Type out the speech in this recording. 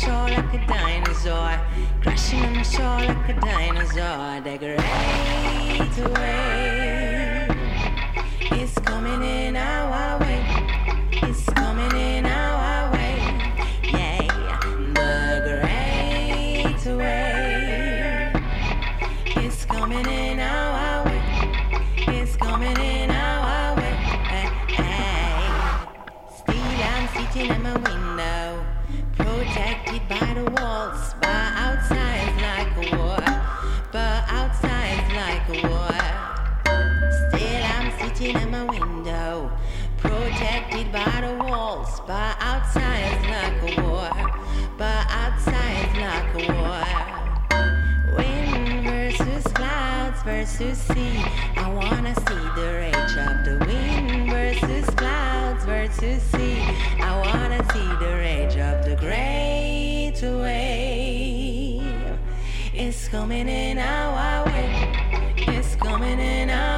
shore like a dinosaur. Crashing on the shore like a dinosaur. The great wave is coming in our way. It's coming in our way. Yeah, the great wave is coming in our way. It's coming in our way. Hey. Still I'm sitting at my window, protected by the walls, but outside's like a war. But outside's like a war. Still I'm sitting at my window, protected by the walls, but outside's like a war. But outside's like a war. Wind versus clouds versus sea. I wanna see the rage of the wind versus clouds versus sea. I wanna see the rage of the great wave. It's coming in our way. It's coming in our way.